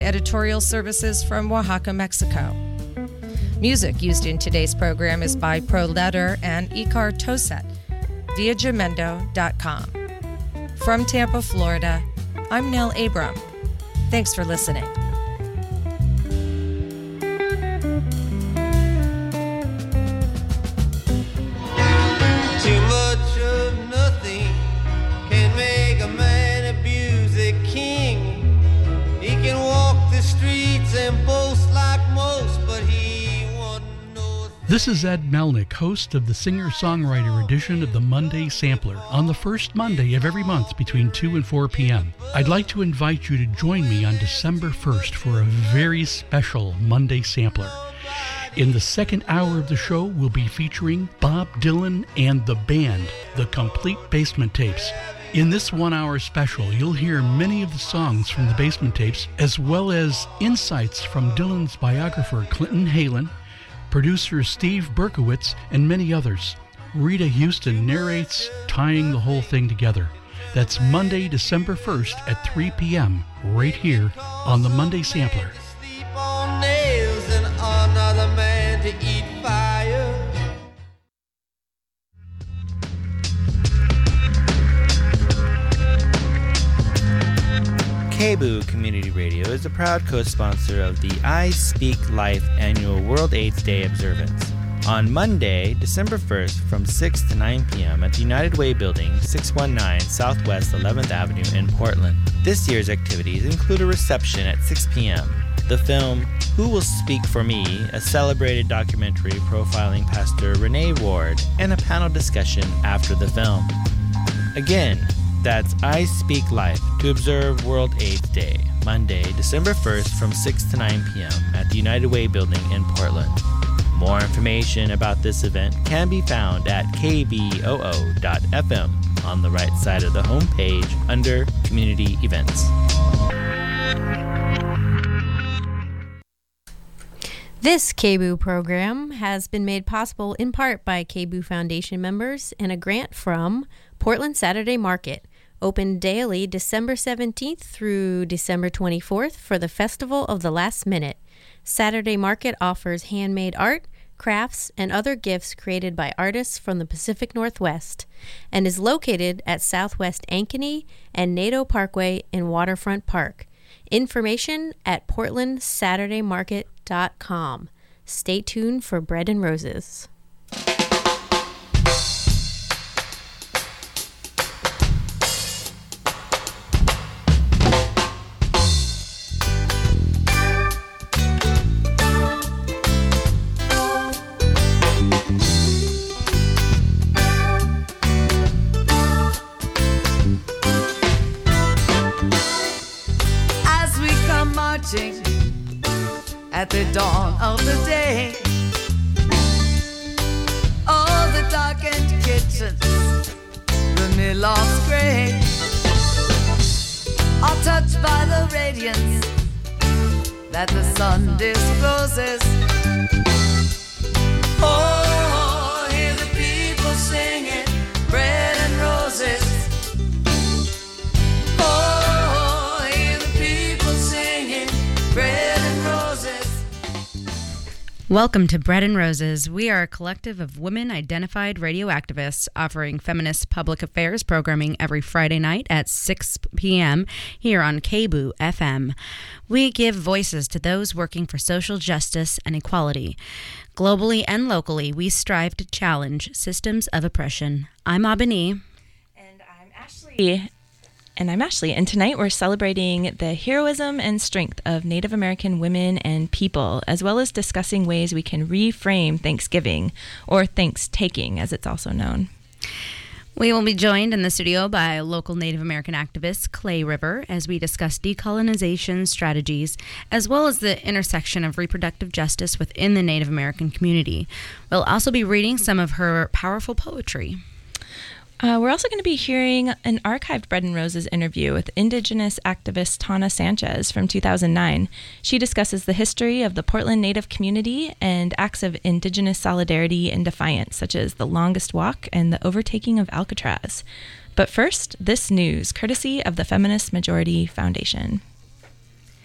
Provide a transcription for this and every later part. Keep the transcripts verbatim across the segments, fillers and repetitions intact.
Editorial services from Oaxaca, Mexico. Music used in today's program is by Proletter and Icar Toset via Jamendo dot com. From Tampa, Florida, I'm Nell Abram. Thanks for listening. Too much of nothing can make a man abuse a king. He can walk the streets and boast like most, but he won't know. This is Ed Melnick, host of the singer-songwriter edition of the Monday Sampler, on the first Monday of every month between two and four p.m. I'd like to invite you to join me on December first for a very special Monday Sampler. In the second hour of the show, we'll be featuring Bob Dylan and the band, The Complete Basement Tapes. In this one-hour special, you'll hear many of the songs from the Basement Tapes, as well as insights from Dylan's biographer, Clinton Halen, producer Steve Berkowitz, and many others. Rita Houston narrates, tying the whole thing together. That's Monday, December first at three p.m., right here on the Monday Sampler. Sleep on nails and another man to eat fire. K B U Community Radio is a proud co-sponsor of the I Speak Life annual World AIDS Day observance. On Monday, December first, from six to nine p.m. at the United Way Building, six one nine Southwest eleventh Avenue in Portland. This year's activities include a reception at six p.m., the film Who Will Speak for Me, a celebrated documentary profiling Pastor Renee Ward, and a panel discussion after the film. Again, that's I Speak Life to observe World AIDS Day, Monday, December first from six to nine p.m. at the United Way Building in Portland. More information about this event can be found at k b o o dot f m on the right side of the homepage under Community Events. This K B U program has been made possible in part by K B U Foundation members and a grant from Portland Saturday Market, open daily December seventeenth through December twenty-fourth for the Festival of the Last Minute. Saturday Market offers handmade art, crafts, and other gifts created by artists from the Pacific Northwest and is located at Southwest Ankeny and Nadeau Parkway in Waterfront Park. Information at portland saturday market dot com. Stay tuned for Bread and Roses. At the dawn of the day, all the darkened kitchens, the mill-lofts gray, are touched by the radiance that the sun discloses. Oh, hear the people singing bread and roses. Oh, hear the people singing bread and roses. Welcome to Bread and Roses. We are a collective of women-identified radio activists offering feminist public affairs programming every Friday night at six p.m. here on K B U F M. We give voices to those working for social justice and equality. Globally and locally, we strive to challenge systems of oppression. I'm Abani. And I'm Ashley. And I'm Ashley, and tonight we're celebrating the heroism and strength of Native American women and people, as well as discussing ways we can reframe Thanksgiving, or thanks-taking, as it's also known. We will be joined in the studio by local Native American activist Clay River as we discuss decolonization strategies, as well as the intersection of reproductive justice within the Native American community. We'll also be reading some of her powerful poetry. Uh, we're also going to be hearing an archived Bread and Roses interview with Indigenous activist Tana Sanchez from two thousand nine. She discusses the history of the Portland Native community and acts of Indigenous solidarity and defiance, such as the Longest Walk and the overtaking of Alcatraz. But first, this news, courtesy of the Feminist Majority Foundation.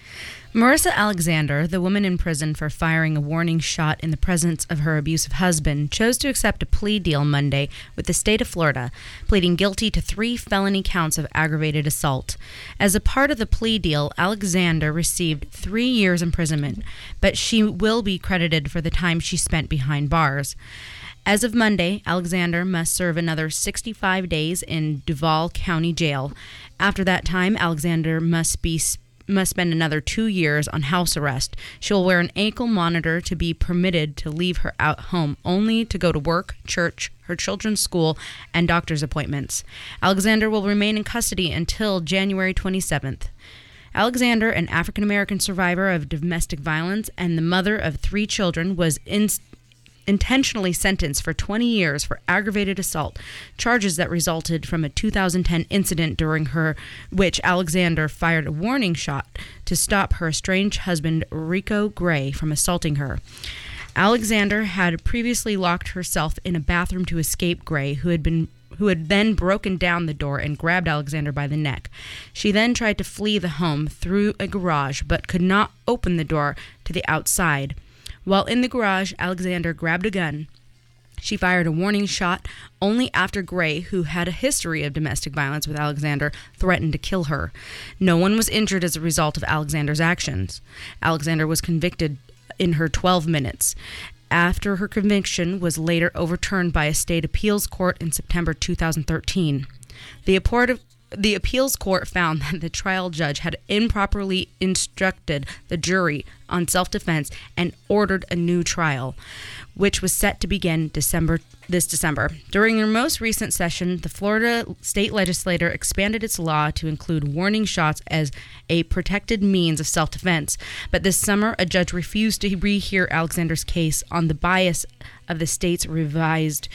Marissa Alexander, the woman in prison for firing a warning shot in the presence of her abusive husband, chose to accept a plea deal Monday with the state of Florida, pleading guilty to three felony counts of aggravated assault. As a part of the plea deal, Alexander received three years imprisonment, but she will be credited for the time she spent behind bars. As of Monday, Alexander must serve another sixty-five days in Duval County Jail. After that time, Alexander must be must spend another two years on house arrest. She will wear an ankle monitor to be permitted to leave her out home, only to go to work, church, her children's school, and doctor's appointments. Alexander will remain in custody until January twenty-seventh. Alexander, an African-American survivor of domestic violence and the mother of three children, was in intentionally sentenced for twenty years for aggravated assault, charges that resulted from a two thousand ten incident during her which Alexander fired a warning shot to stop her estranged husband Rico Gray from assaulting her. Alexander had previously locked herself in a bathroom to escape Gray, who had been who had then broken down the door and grabbed Alexander by the neck. She then tried to flee the home through a garage, but could not open the door to the outside. While in the garage, Alexander grabbed a gun. She fired a warning shot only after Gray, who had a history of domestic violence with Alexander, threatened to kill her. No one was injured as a result of Alexander's actions. Alexander was convicted in her twelve minutes. After her conviction was later overturned by a state appeals court in September two thousand thirteen. The apport of The appeals court found that the trial judge had improperly instructed the jury on self-defense and ordered a new trial, which was set to begin December this December. During their most recent session, the Florida state legislature expanded its law to include warning shots as a protected means of self-defense. But this summer, a judge refused to rehear Alexander's case on the bias of the state's revised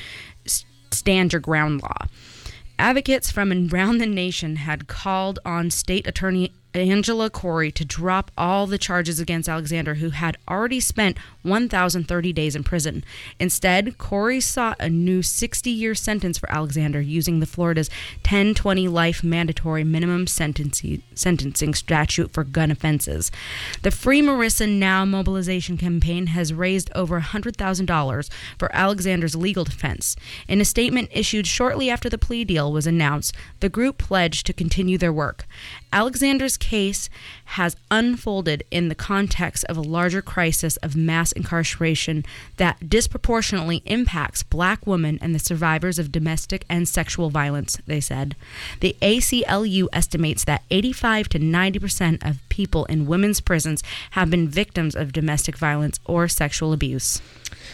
Stand Your Ground law. Advocates from around the nation had called on State Attorney Angela Corey to drop all the charges against Alexander, who had already spent one thousand thirty days in prison. Instead, Corey sought a new sixty-year sentence for Alexander using the Florida's ten twenty life mandatory minimum sentencing, sentencing statute for gun offenses. The Free Marissa Now mobilization campaign has raised over one hundred thousand dollars for Alexander's legal defense. In a statement issued shortly after the plea deal was announced, the group pledged to continue their work. Alexander's case has unfolded in the context of a larger crisis of mass incarceration that disproportionately impacts black women and the survivors of domestic and sexual violence, they said. The A C L U estimates that eighty-five to ninety percent of people in women's prisons have been victims of domestic violence or sexual abuse.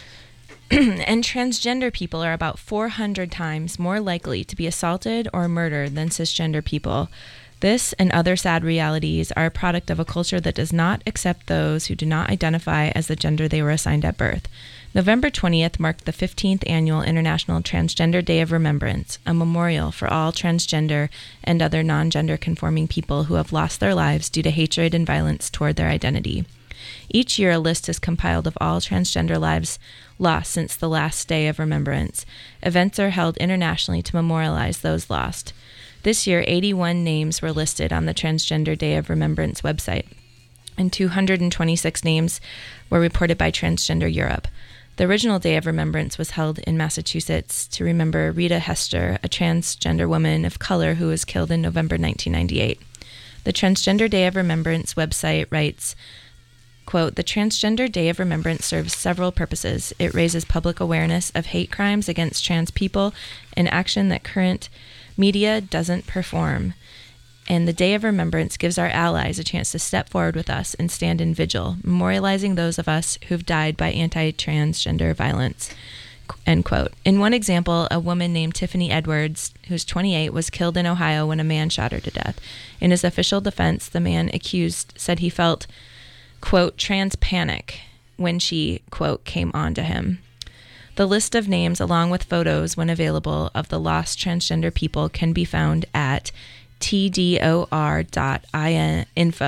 And transgender people are about four hundred times more likely to be assaulted or murdered than cisgender people. This and other sad realities are a product of a culture that does not accept those who do not identify as the gender they were assigned at birth. November twentieth marked the fifteenth annual International Transgender Day of Remembrance, a memorial for all transgender and other non-gender conforming people who have lost their lives due to hatred and violence toward their identity. Each year, a list is compiled of all transgender lives lost since the last day of remembrance. Events are held internationally to memorialize those lost. This year, eighty-one names were listed on the Transgender Day of Remembrance website, and two hundred twenty-six names were reported by Transgender Europe. The original Day of Remembrance was held in Massachusetts to remember Rita Hester, a transgender woman of color who was killed in November nineteen ninety-eight. The Transgender Day of Remembrance website writes, quote, "The Transgender Day of Remembrance serves several purposes. It raises public awareness of hate crimes against trans people, an action that current media doesn't perform. And the Day of Remembrance gives our allies a chance to step forward with us and stand in vigil, memorializing those of us who've died by anti-transgender violence." End quote. In one example, a woman named Tiffany Edwards, who's twenty-eight, was killed in Ohio when a man shot her to death. In his official defense, the man accused said he felt, quote, trans panic when she, quote, came on to him. The list of names, along with photos when available, of the lost transgender people can be found at tdor.info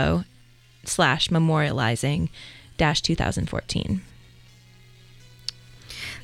slash memorializing dash two thousand fourteen.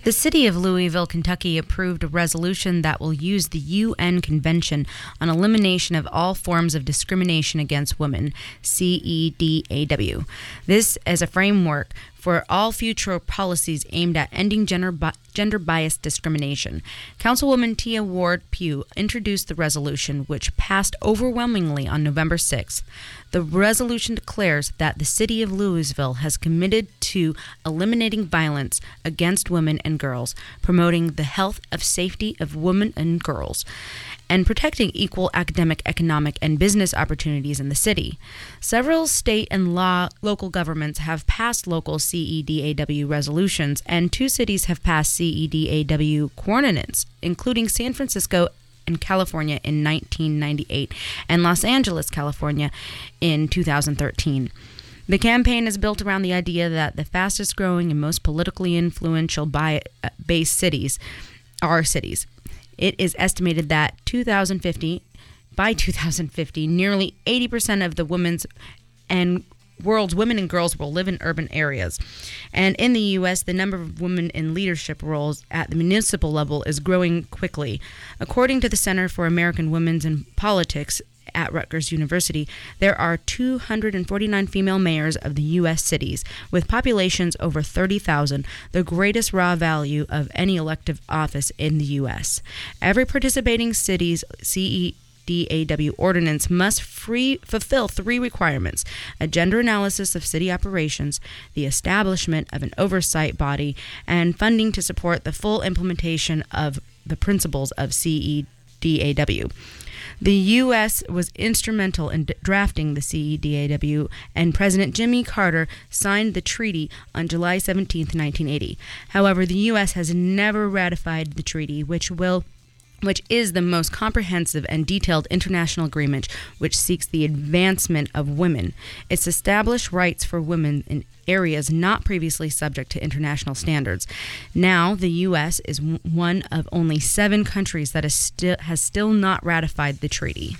The city of Louisville, Kentucky approved a resolution that will use the U N Convention on Elimination of All Forms of Discrimination Against Women, C E D A W. This as a framework for all future policies aimed at ending gender bi- gender-biased discrimination. Councilwoman Tia Ward Pugh introduced the resolution, which passed overwhelmingly on November sixth. The resolution declares that the city of Louisville has committed to eliminating violence against women and girls, promoting the health and safety of women and girls, and protecting equal academic, economic, and business opportunities in the city. Several state and law, local governments have passed local C E D A W resolutions, and two cities have passed C E D A W coordinates, including San Francisco in California in nineteen ninety-eight and Los Angeles, California in two thousand thirteen. The campaign is built around the idea that the fastest growing and most politically influential bi- uh, base cities are cities. It is estimated that two thousand fifty, by two thousand fifty, nearly eighty percent of the women's and world's women and girls will live in urban areas. And in the U S, the number of women in leadership roles at the municipal level is growing quickly. According to the Center for American Women in Politics at Rutgers University, there are two hundred forty-nine female mayors of the U S cities, with populations over thirty thousand, the greatest raw value of any elective office in the U S. Every participating city's C E D A W ordinance must free, fulfill three requirements: a gender analysis of city operations, the establishment of an oversight body, and funding to support the full implementation of the principles of C E D A W. The U S was instrumental in d- drafting the C E D A W, and President Jimmy Carter signed the treaty on July seventeenth, nineteen eighty. However, the U S has never ratified the treaty, which will which is the most comprehensive and detailed international agreement which seeks the advancement of women. It's established rights for women in areas not previously subject to international standards. Now, the U S is w- one of only seven countries that is sti- has still not ratified the treaty.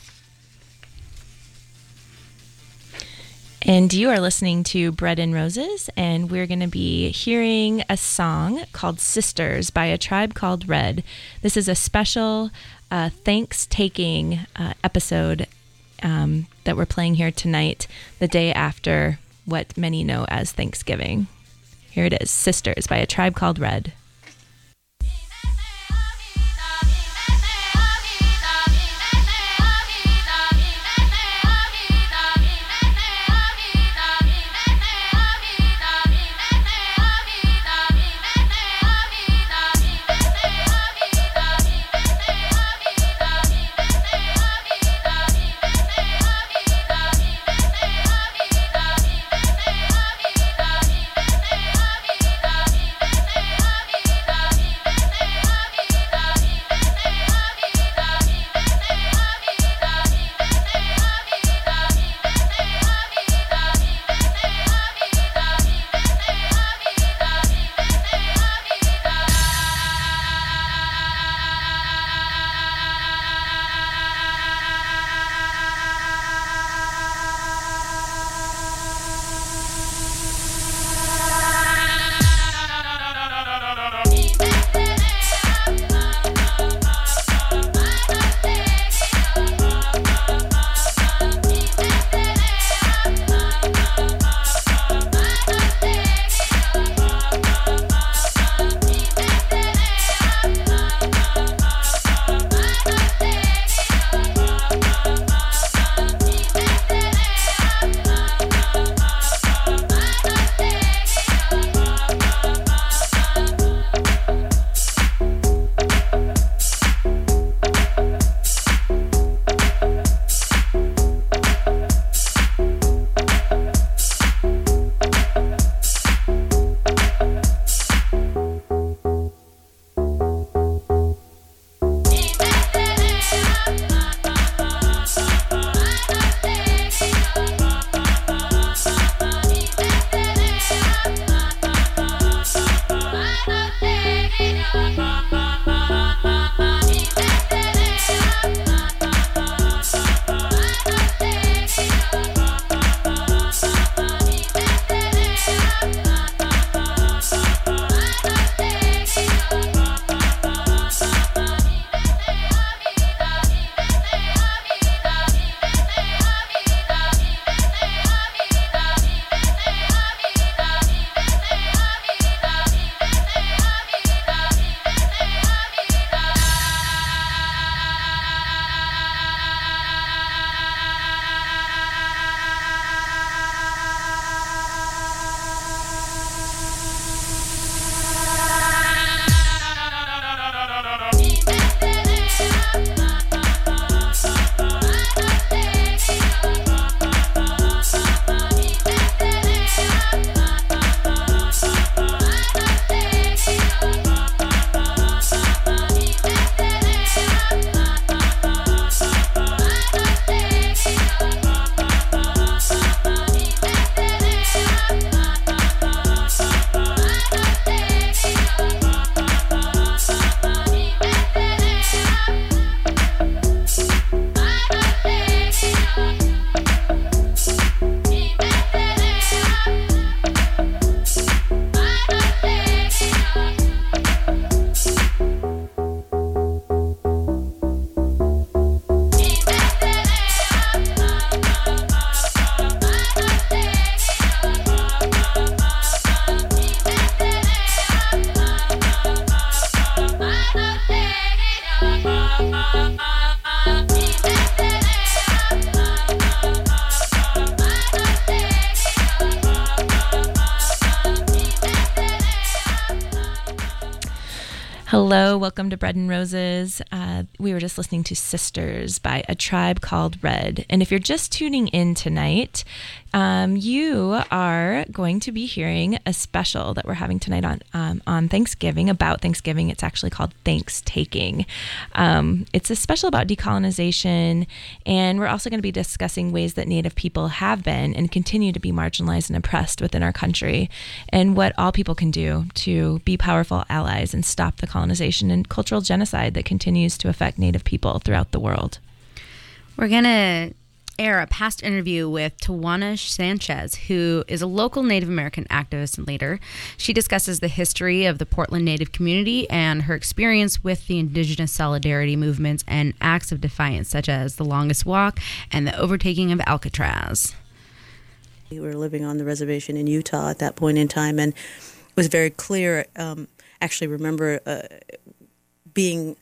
And you are listening to Bread and Roses, and we're going to be hearing a song called Sisters by A Tribe Called Red. This is a special uh, thanks-taking uh, episode um, that we're playing here tonight, the day after what many know as Thanksgiving. Here it is, Sisters by A Tribe Called Red. Happy Hello, welcome to Bread and Roses. Uh, we were just listening to Sisters by A Tribe Called Red. And if you're just tuning in tonight, um, you are going to be hearing a special that we're having tonight on um, on Thanksgiving, about Thanksgiving. It's actually called Thanks-Taking. Um, it's a special about decolonization, and we're also going to be discussing ways that Native people have been and continue to be marginalized and oppressed within our country, and what all people can do to be powerful allies and stop the colonization and cultural genocide that continues to affect Native people throughout the world. We're going to air a past interview with Tawana Sanchez, who is a local Native American activist and leader. She discusses the history of the Portland Native community and her experience with the Indigenous solidarity movements and acts of defiance, such as the Longest Walk and the overtaking of Alcatraz. We were living on the reservation in Utah at that point in time, and it was very clear. Um, actually remember uh, being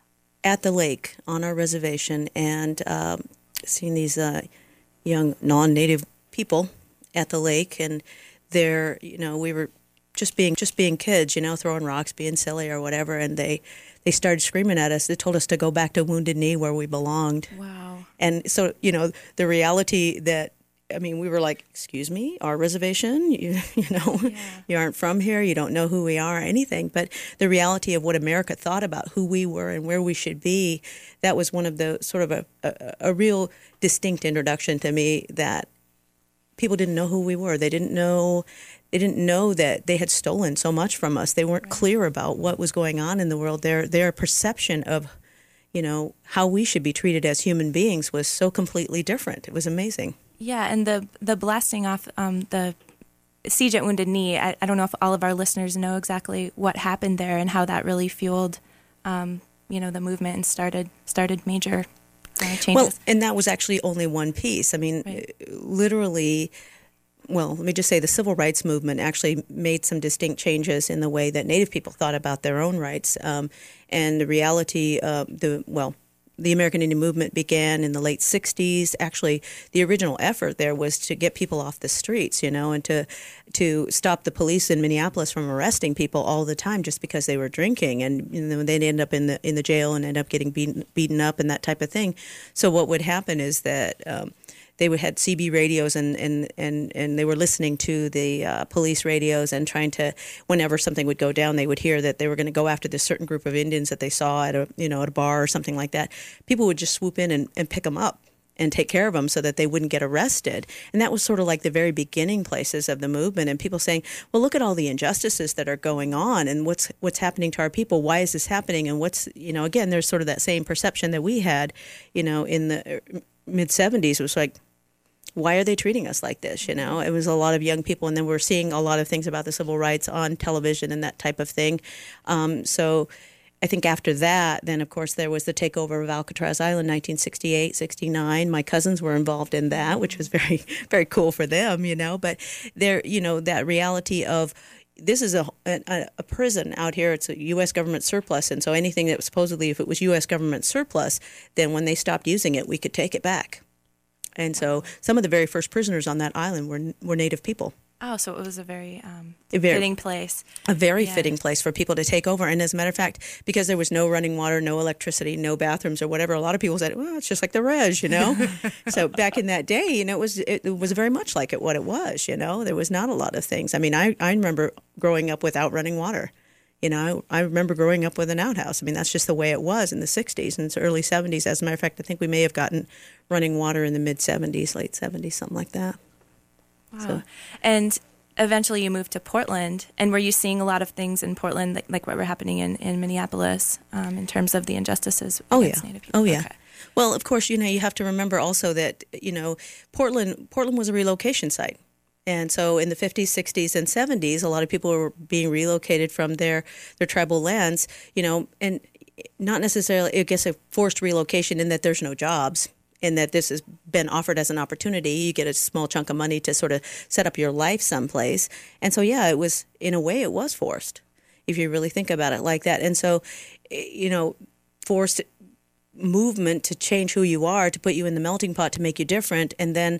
at the lake on our reservation and um, seeing these uh, young non-native people at the lake, and they're, you know, we were just being just being kids, you know, throwing rocks, being silly or whatever, and they they started screaming at us. They told us to go back to Wounded Knee where we belonged. Wow. And so, you know, the reality that, I mean, we were like, excuse me, our reservation, you, you know, yeah. You aren't from here, you don't know who we are or anything. But the reality of what America thought about who we were and where we should be, that was one of the sort of a, a, a real distinct introduction to me, that people didn't know who we were. They didn't know, they didn't know that they had stolen so much from us. They weren't right. clear about what was going on in the world. Their, their perception of, you know, how we should be treated as human beings was so completely different. It was amazing. Yeah, and the the blasting off um, the siege at Wounded Knee, I, I don't know if all of our listeners know exactly what happened there and how that really fueled, um, you know, the movement and started started major uh, changes. Well, and that was actually only one piece. I mean, right. literally, well, let me just say the civil rights movement actually made some distinct changes in the way that Native people thought about their own rights. Um, and the reality, uh, the well, the American Indian movement began in the late sixties. Actually, the original effort there was to get people off the streets, you know, and to to stop the police in Minneapolis from arresting people all the time just because they were drinking, and you know, they'd end up in the in the jail and end up getting beaten beaten up and that type of thing. So what would happen is that um, they would had C B radios, and, and, and, and they were listening to the uh, police radios and trying to, whenever something would go down, they would hear that they were going to go after this certain group of Indians that they saw at a, you know, at a bar or something like that. People would just swoop in and, and pick them up and take care of them so that they wouldn't get arrested. And that was sort of like the very beginning places of the movement, and people saying, well, look at all the injustices that are going on and what's what's happening to our people. Why is this happening? And what's, you know, again, there's sort of that same perception that we had, you know, in the mid seventies. It was like, why are they treating us like this? You know, it was a lot of young people, and then we're seeing a lot of things about the civil rights on television and that type of thing. Um, so I think after that, then of course there was the takeover of Alcatraz Island, nineteen sixty-eight, sixty-nine. My cousins were involved in that, which was very, very cool for them, you know. But there, you know, that reality of this is a, a, a prison out here. It's a U S government surplus, and so anything that was supposedly, if it was U S government surplus, then when they stopped using it, we could take it back. And so some of the very first prisoners on that island were were Native people. Oh, so it was a very, um, a very fitting place. A very yeah. fitting place for people to take over. And as a matter of fact, because there was no running water, no electricity, no bathrooms or whatever, a lot of people said, well, it's just like the res, you know. So back in that day, you know, it was it, it was very much like it what it was, you know. There was not a lot of things. I mean, I, I remember growing up without running water. You know, I, I remember growing up with an outhouse. I mean, that's just the way it was in the sixties and the early seventies. As a matter of fact, I think we may have gotten running water in the mid-seventies, late seventies, something like that. Wow. So. And eventually you moved to Portland. And were you seeing a lot of things in Portland, like, like what were happening in, in Minneapolis um, in terms of the injustices oh, against yeah. Native people? Oh, yeah. Okay. Well, of course, you know, you have to remember also that, you know, Portland Portland was a relocation site. And so in the fifties, sixties, and seventies, a lot of people were being relocated from their, their tribal lands, you know, and not necessarily, I guess, a forced relocation in that there's no jobs and that this has been offered as an opportunity. You get a small chunk of money to sort of set up your life someplace. And so, yeah, it was, in a way, it was forced, if you really think about it like that. And so, you know, forced movement to change who you are, to put you in the melting pot, to make you different, and then,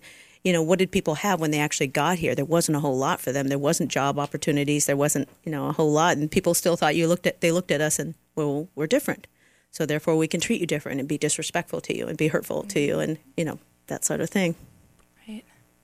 you know, what did people have when they actually got here? There wasn't a whole lot for them. There wasn't job opportunities. There wasn't, you know, a whole lot. And people still thought you looked at, they looked at us and, well, we're different. So therefore we can treat you different and be disrespectful to you and be hurtful to you and, you know, that sort of thing. Right.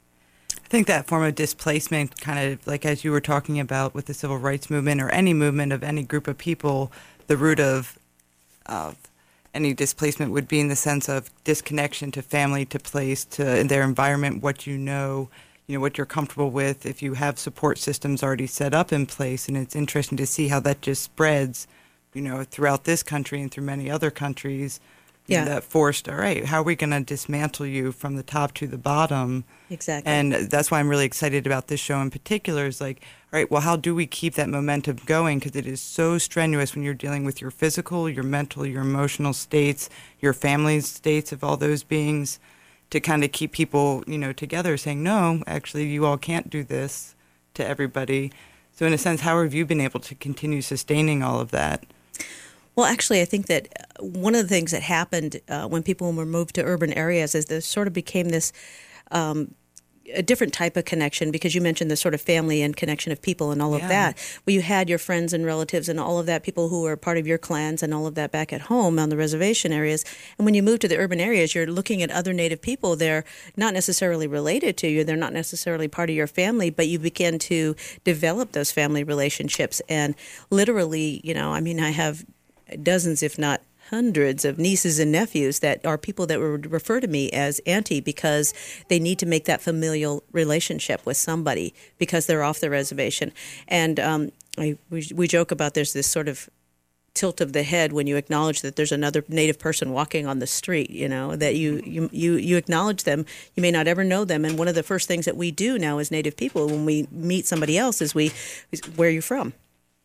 I think that form of displacement, kind of like as you were talking about with the civil rights movement or any movement of any group of people, the root of of any displacement would be in the sense of disconnection to family, to place, to their environment, what you know, you know, what you're comfortable with, if you have support systems already set up in place. And it's interesting to see how that just spreads, you know, throughout this country and through many other countries. Yeah. That forced, all right, how are we going to dismantle you from the top to the bottom? Exactly. And that's why I'm really excited about this show in particular is like, all right, well, how do we keep that momentum going? Because it is so strenuous when you're dealing with your physical, your mental, your emotional states, your family's states of all those beings, to kind of keep people, you know, together saying, no, actually, you all can't do this to everybody. So in a sense, how have you been able to continue sustaining all of that? Well, actually, I think that one of the things that happened uh, when people were moved to urban areas is there sort of became this um, a different type of connection, because you mentioned the sort of family and connection of people and all yeah. of that. Well, you had your friends and relatives and all of that, people who were part of your clans and all of that back at home on the reservation areas. And when you move to the urban areas, you're looking at other Native people. They're not necessarily related to you. They're not necessarily part of your family, but you begin to develop those family relationships. And literally, you know, I mean, I have dozens, if not hundreds, of nieces and nephews that are people that would refer to me as auntie because they need to make that familial relationship with somebody because they're off the reservation. And um, I, we, we joke about there's this sort of tilt of the head when you acknowledge that there's another Native person walking on the street, you know, that you, you, you, you acknowledge them. You may not ever know them. And one of the first things that we do now as Native people when we meet somebody else is we, where are you from?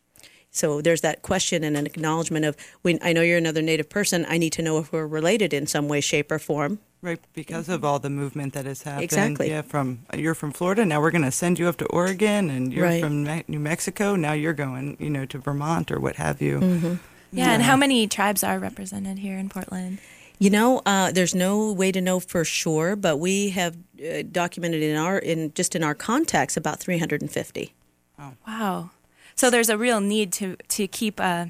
So there's that question and an acknowledgement of, when I know you're another Native person, I need to know if we're related in some way, shape, or form. Right, because of all the movement that has happened. Exactly. Yeah, from you're from Florida, now we're going to send you up to Oregon, and you're right. from New Mexico, now you're going, you know, to Vermont or what have you. Mm-hmm. Yeah, yeah, and how many tribes are represented here in Portland? You know, uh, there's no way to know for sure, but we have uh, documented in our in just in our contacts about three hundred fifty. Oh. Wow. So there's a real need to, to keep uh,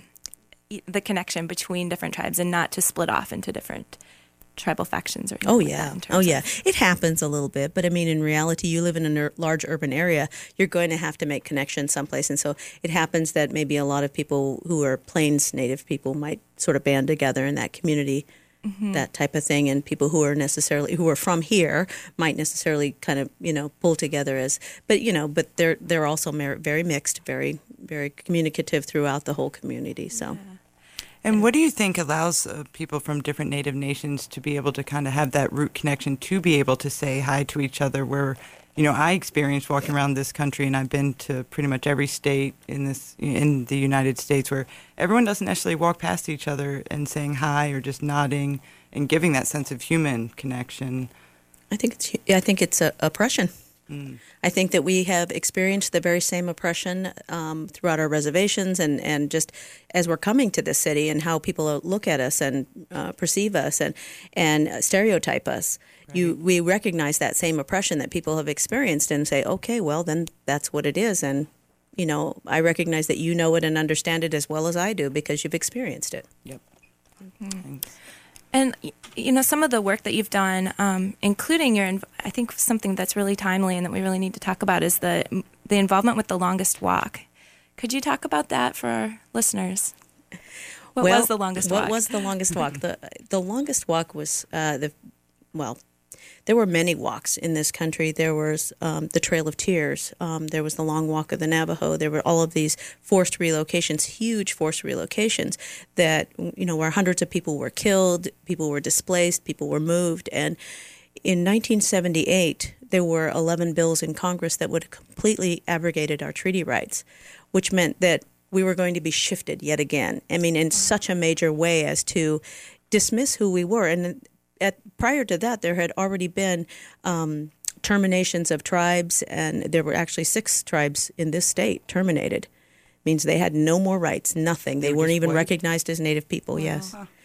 the connection between different tribes and not to split off into different tribal factions. Or oh, like yeah. That Oh, yeah. It happens a little bit. But, I mean, in reality, you live in a ner- large urban area, you're going to have to make connections someplace. And so it happens that maybe a lot of people who are Plains Native people might sort of band together in that community. Mm-hmm. That type of thing, and people who are necessarily who are from here might necessarily kind of you know pull together as, but you know, but they're they're also very mixed, very very communicative throughout the whole community. So, yeah. And what do you think allows uh, people from different Native nations to be able to kind of have that root connection to be able to say hi to each other? Where you know I experienced walking around this country, and I've been to pretty much every state in this in the United States, where everyone doesn't necessarily walk past each other and saying hi or just nodding and giving that sense of human connection. I think it's I think it's uh, oppression. Mm. I think that we have experienced the very same oppression um, throughout our reservations, and, and just as we're coming to this city, and how people look at us and uh, perceive us and and stereotype us. Right. You we recognize that same oppression that people have experienced and say, okay, well then that's what it is, and you know I recognize that you know it and understand it as well as I do because you've experienced it. Yep. Mm-hmm. And, you know, some of the work that you've done, um, including your, inv- I think something that's really timely and that we really need to talk about is the the involvement with the Longest Walk. Could you talk about that for our listeners? What well, was the Longest what Walk? What was the Longest Walk? the The Longest Walk was uh, the, well, there were many walks in this country. There was um, the Trail of Tears. Um, there was the Long Walk of the Navajo. There were all of these forced relocations, huge forced relocations that, you know, where hundreds of people were killed, people were displaced, people were moved. And in nineteen seventy-eight, there were eleven bills in Congress that would have completely abrogated our treaty rights, which meant that we were going to be shifted yet again. I mean, in such a major way as to dismiss who we were. And At, prior to that, there had already been um, terminations of tribes, and there were actually six tribes in this state terminated. Means they had no more rights, nothing. They, they weren't even wiped. recognized as Native people, wow. yes.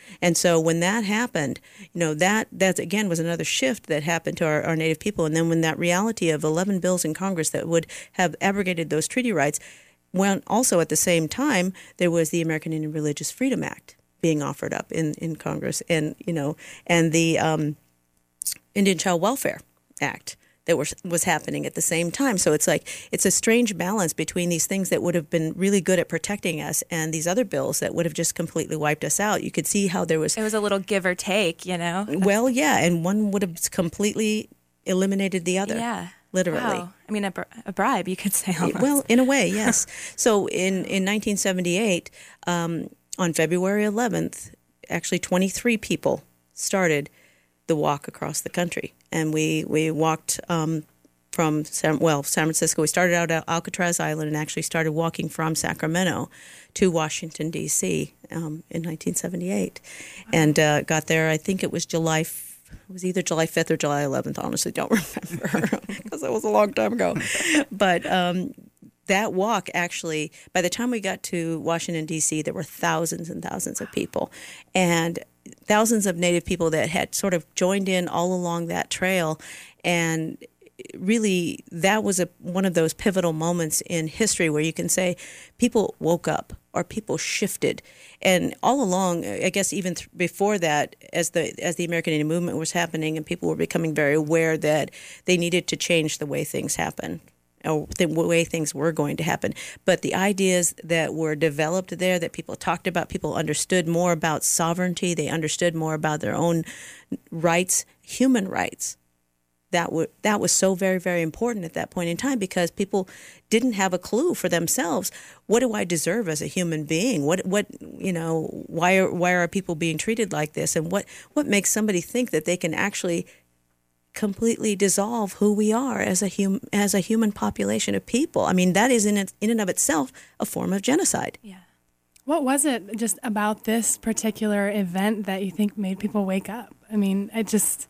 And so when that happened, you know, that, that again was another shift that happened to our, our Native people. And then when that reality of eleven bills in Congress that would have abrogated those treaty rights, when also at the same time, there was the American Indian Religious Freedom Act being offered up in, in Congress, and, you know, and the um, Indian Child Welfare Act that was was happening at the same time. So it's like it's a strange balance between these things that would have been really good at protecting us and these other bills that would have just completely wiped us out. You could see how there was... It was a little give or take, you know? Well, yeah, and one would have completely eliminated the other. Yeah. Literally. Wow. I mean, a, br- a bribe, you could say almost. Well, in a way, yes. So in, in nineteen seventy-eight, um, on February eleventh, actually twenty-three people started the walk across the country. And we, we walked um, from, San, well, San Francisco. We started out at Alcatraz Island and actually started walking from Sacramento to Washington, D C um, in nineteen seventy-eight. Wow. And uh, got there, I think it was July It was either July fifth or July eleventh. Honestly, don't remember because that was a long time ago. But um, that walk actually, by the time we got to Washington, D C, there were thousands and thousands of people. And thousands of Native people that had sort of joined in all along that trail. And really, that was a, one of those pivotal moments in history where you can say people woke up or people shifted. And all along, I guess even th- before that, as the as the American Indian movement was happening and people were becoming very aware that they needed to change the way things happen, or the way things were going to happen. But the ideas that were developed there, that people talked about, people understood more about sovereignty, they understood more about their own rights, human rights. That, w- that was so very, very important at that point in time because people didn't have a clue for themselves. What do I deserve as a human being? What, what, you know, why are, why are people being treated like this? And what, what makes somebody think that they can actually completely dissolve who we are as a hum, as a human population of people? I mean, that is in, it, in and of itself a form of genocide. Yeah. What was it just about this particular event that you think made people wake up? I mean, I just...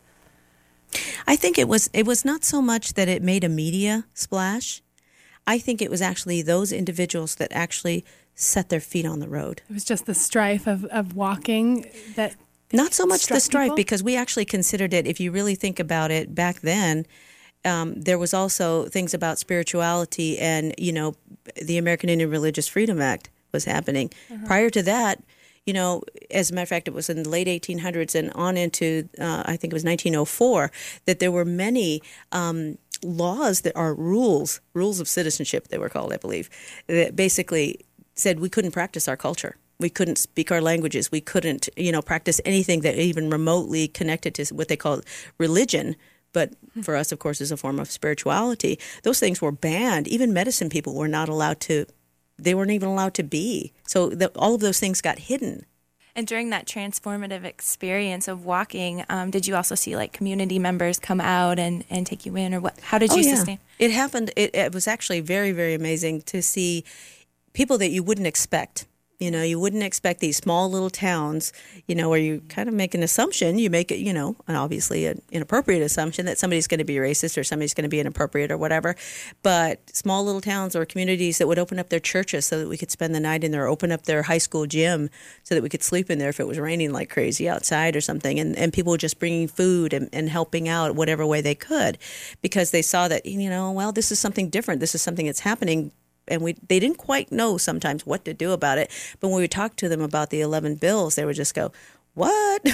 I think it was it was not so much that it made a media splash. I think it was actually those individuals that actually set their feet on the road. It was just the strife of, of walking that Not so much the strife, people? because we actually considered it, if you really think about it, back then, um, there was also things about spirituality and, you know, the American Indian Religious Freedom Act was happening. Uh-huh. Prior to that, you know, as a matter of fact, it was in the late eighteen hundreds and on into, uh, I think it was nineteen oh four, that there were many um, laws that are rules, rules of citizenship, they were called, I believe, that basically said we couldn't practice our culture. We couldn't speak our languages. We couldn't, you know, practice anything that even remotely connected to what they call religion. But for us, of course, is a form of spirituality. Those things were banned. Even medicine people were not allowed to, they weren't even allowed to be. So the, all of those things got hidden. And during that transformative experience of walking, um, did you also see like community members come out and, and take you in, or what? How did you oh, yeah. sustain? It happened. It, it was actually very, very amazing to see people that you wouldn't expect. You know, you wouldn't expect these small little towns, you know, where you kind of make an assumption. You make it, you know, and obviously an inappropriate assumption that somebody's going to be racist or somebody's going to be inappropriate or whatever. But small little towns or communities that would open up their churches so that we could spend the night in there, open up their high school gym so that we could sleep in there if it was raining like crazy outside or something. And, and people just bringing food and, and helping out whatever way they could because they saw that, you know, well, this is something different. This is something that's happening. And we they didn't quite know sometimes what to do about it. But when we talked to them about the eleven bills, they would just go, what?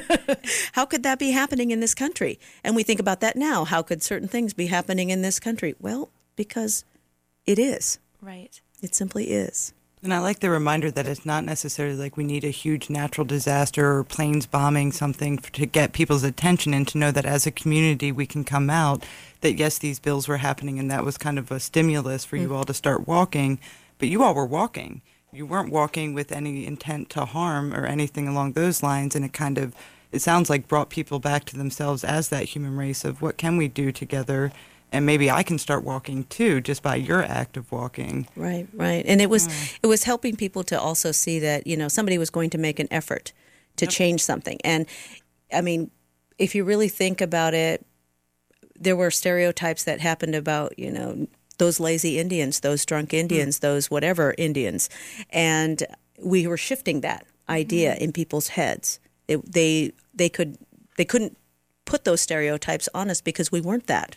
How could that be happening in this country? And we think about that now. How could certain things be happening in this country? Well, because it is. Right. It simply is. And I like the reminder that it's not necessarily like we need a huge natural disaster or planes bombing something to get people's attention, and to know that as a community we can come out, that yes, these bills were happening and that was kind of a stimulus for mm-hmm. you all to start walking, but you all were walking. You weren't walking with any intent to harm or anything along those lines, and it kind of, it sounds like brought people back to themselves as that human race of what can we do together. And maybe I can start walking too, just by your act of walking. Right, right. And it was mm. it was helping people to also see that, you know, somebody was going to make an effort to yep. change something. And I mean, if you really think about it, there were stereotypes that happened about, you know, those lazy Indians, those drunk Indians, mm. those whatever Indians. And we were shifting that idea in people's heads. They, they they could they couldn't put those stereotypes on us because we weren't that.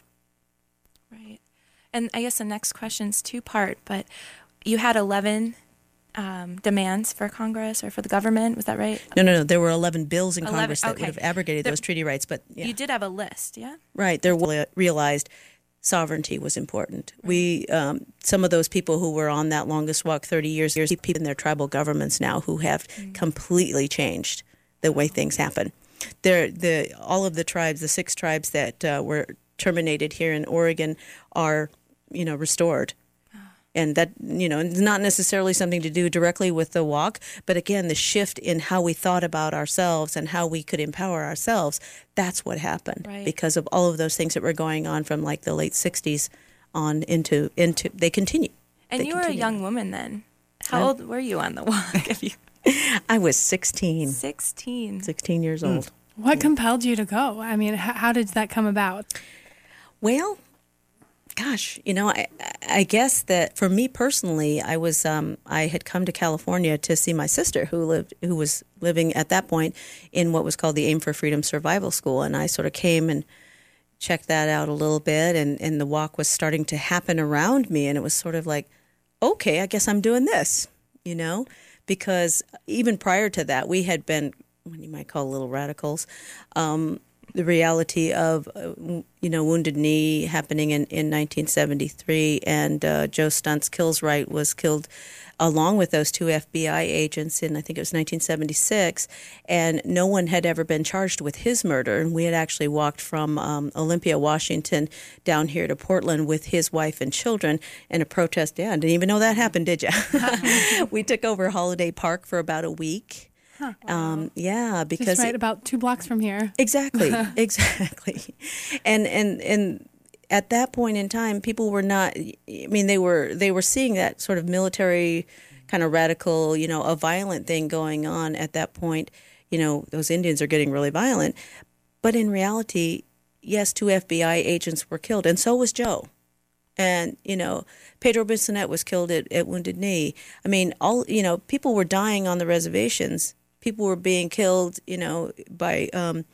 Right. And I guess the next question's two-part, but you had eleven um, demands for Congress or for the government, was that right? No, no, no. There were eleven bills in eleven, Congress that okay. would have abrogated There- those treaty rights, but yeah. You did have a list, yeah? Right. They realized sovereignty was important. Right. We, um, some of those people who were on that longest walk thirty years, years people in their tribal governments now who have mm. completely changed the way things happen. They're, the all of the tribes, the six tribes that uh, were terminated here in Oregon, are, you know, restored. And that, you know, it's not necessarily something to do directly with the walk, but again, the shift in how we thought about ourselves and how we could empower ourselves, that's what happened. Right. Because of all of those things that were going on from like the late sixties on into, into they continue. And they you continue. were a young woman then. How I, old were you on the walk? If you... I was sixteen. sixteen. sixteen years old. What compelled you to go? I mean, how, how did that come about? Well, gosh, you know, I, I guess that for me personally, I was um, I had come to California to see my sister who lived who was living at that point in what was called the Aim for Freedom Survival School, and I sort of came and checked that out a little bit, and, and the walk was starting to happen around me, and it was sort of like, okay, I guess I'm doing this, you know, because even prior to that, we had been what you might call little radicals. Um, the reality of, uh, you know, Wounded Knee happening in, in nineteen seventy-three, and uh, Joe Stuntz Kilswright was killed along with those two F B I agents in, I think it was nineteen seventy-six, and no one had ever been charged with his murder. And we had actually walked from um, Olympia, Washington, down here to Portland with his wife and children in a protest. Yeah, I didn't even know that happened, did you? We took over Holiday Park for about a week. Huh. Um, yeah, because Just right it, about two blocks from here. Exactly, exactly, and and and at that point in time, people were not. I mean, they were they were seeing that sort of military, kind of radical, you know, a violent thing going on at that point. You know, those Indians are getting really violent, but in reality, yes, two F B I agents were killed, and so was Joe. And, you know, Pedro Bissonette was killed at, at Wounded Knee. I mean, all, you know, people were dying on the reservations. People were being killed, you know, by um,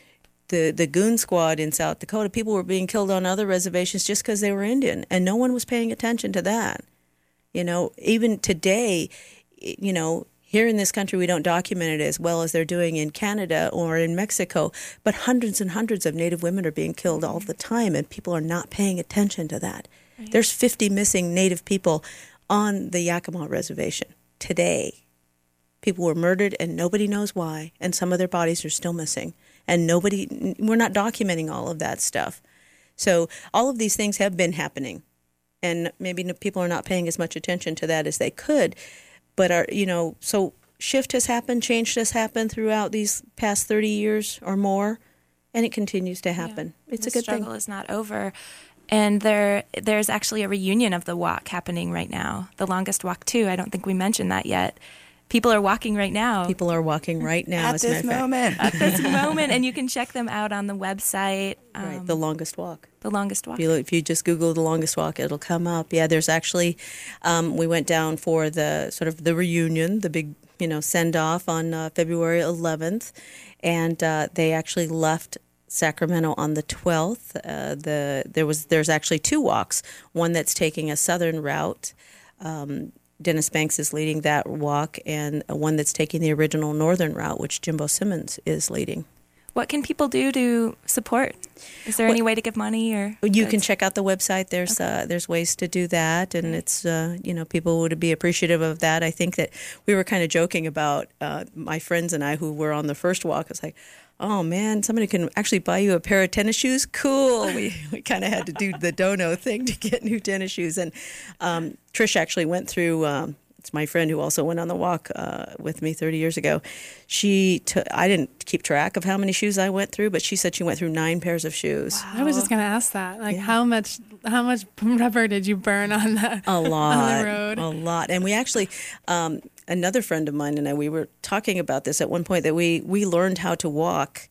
the the goon squad in South Dakota. People were being killed on other reservations just because they were Indian, and no one was paying attention to that. You know, even today, you know, here in this country, we don't document it as well as they're doing in Canada or in Mexico, but hundreds and hundreds of Native women are being killed all the time, and people are not paying attention to that. Right. There's fifty missing Native people on the Yakima Reservation today. People were murdered, and nobody knows why, and some of their bodies are still missing, and nobody, we're not documenting all of that stuff. So all of these things have been happening, and maybe people are not paying as much attention to that as they could. But, our, you know, so shift has happened, change has happened throughout these past thirty years or more, and it continues to happen. Yeah. It's the a good struggle thing. is not over. And there, there's actually a reunion of the walk happening right now. The longest walk, too. I don't think we mentioned that yet. People are walking right now. People are walking right now. At as a this matter of moment. fact. At this moment. And you can check them out on the website. Um, Right, the longest walk. The longest walk. If you, if you just Google the longest walk, it'll come up. Yeah, there's actually, um, we went down for the sort of the reunion, the big, you know, send off on uh, February eleventh, and uh, they actually left Sacramento on the twelfth. Uh, the there was there's actually two walks, one that's taking a southern route. Um, Dennis Banks is leading that walk, and one that's taking the original northern route, which Jimbo Simmons is leading. What can people do to support? Is there Well, any way to give money or? You goods? can check out the website. There's Okay. uh, there's ways to do that, and it's uh, you know, people would be appreciative of that. I think that we were kind of joking about uh, my friends and I who were on the first walk. It's like, oh man, somebody can actually buy you a pair of tennis shoes. Cool. We we kind of had to do the dono thing to get new tennis shoes, and um, Trish actually went through. Um, it's my friend who also went on the walk uh, with me thirty years ago. She took. I didn't keep track of how many shoes I went through, but she said she went through nine pairs of shoes. I was just going to ask that. Like, Yeah. how much how much rubber did you burn on the A lot, on the road? a lot. And we actually, um, another friend of mine and I, we were talking about this at one point, that we, we learned how to walk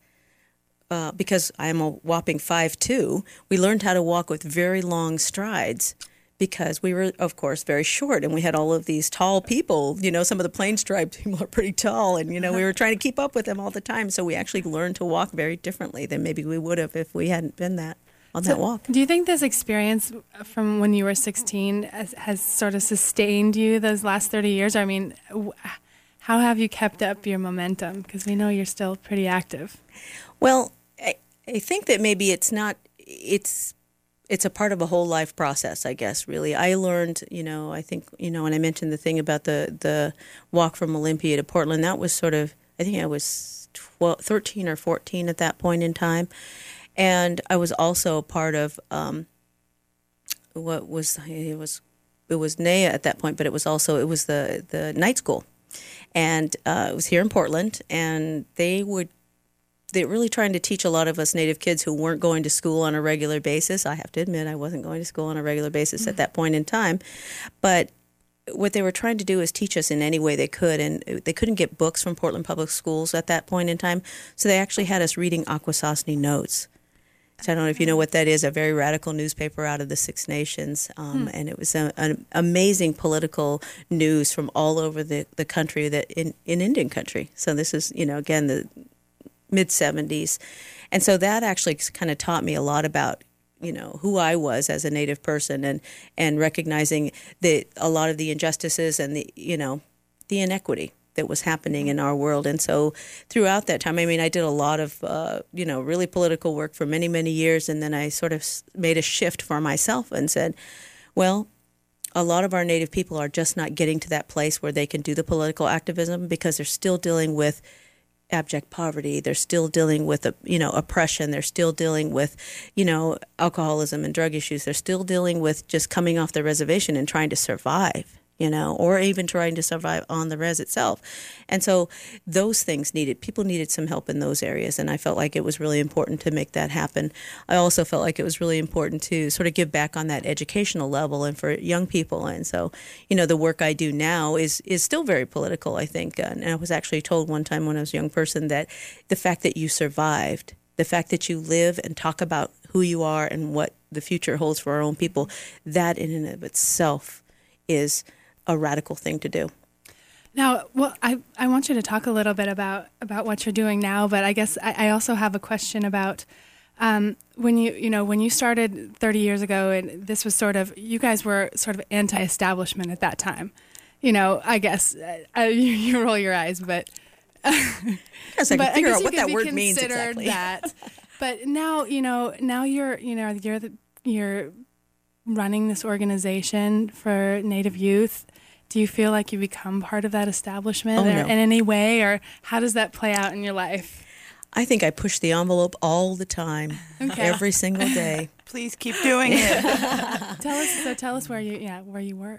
uh, because I'm a whopping five two. We learned how to walk with very long strides because we were, of course, very short, and we had all of these tall people. You know, some of the plain striped people are pretty tall, and, you know, we were trying to keep up with them all the time. So we actually learned to walk very differently than maybe we would have if we hadn't been that on So that walk. Do you think this experience from when you were sixteen has, has sort of sustained you those last thirty years? I mean, w- how have you kept up your momentum? Because we know you're still pretty active. Well, I, I think that maybe it's not, it's, it's a part of a whole life process, I guess, really. I learned, you know, I think, you know, when I mentioned the thing about the, the walk from Olympia to Portland, that was sort of, I think I was twelve, thirteen or fourteen at that point in time. And I was also a part of um, what was, it was, it was N A A at that point, but it was also, it was the, the night school. And uh, it was here in Portland, and they would They're really trying to teach a lot of us Native kids who weren't going to school on a regular basis. I have to admit, I wasn't going to school on a regular basis mm-hmm. at that point in time. But what they were trying to do is teach us in any way they could. And they couldn't get books from Portland Public Schools at that point in time. So they actually had us reading Akwesasne Notes. So I don't know if you know what that is, a very radical newspaper out of the Six Nations. Um, hmm. And it was a, an amazing political news from all over the, the country, that in, in Indian country. So this is, you know, again, the mid-seventies. And so that actually kind of taught me a lot about, you know, who I was as a Native person, and, and recognizing that a lot of the injustices and the, you know, the inequity that was happening in our world. And so throughout that time, I mean, I did a lot of, uh, you know, really political work for many, many years. And then I sort of made a shift for myself and said, well, a lot of our Native people are just not getting to that place where they can do the political activism because they're still dealing with abject poverty. They're still dealing with, you know, oppression. They're still dealing with, you know, alcoholism and drug issues. They're still dealing with just coming off the reservation and trying to survive, you know, or even trying to survive on the res itself. And so those things needed, people needed some help in those areas. And I felt like it was really important to make that happen. I also felt like it was really important to sort of give back on that educational level and for young people. And so, you know, the work I do now is, is still very political, I think. And I was actually told one time when I was a young person that the fact that you survived, the fact that you live and talk about who you are and what the future holds for our own people, that in and of itself is a radical thing to do. Now, well, I, I want you to talk a little bit about, about what you're doing now, but I guess I, I also have a question about um, when you you know when you started thirty years ago, and this was sort of, you guys were sort of anti-establishment at that time. You know, I guess uh, you, you roll your eyes, but yes, I can figure out what that word means exactly. That. But now, you know, now you're you know you're the, you're running this organization for Native youth. Do you feel like you become part of that establishment oh, or, no. in any way, or how does that play out in your life? I think I push the envelope all the time, okay. every single day. Please keep doing it. tell us. So tell us where you yeah where you work.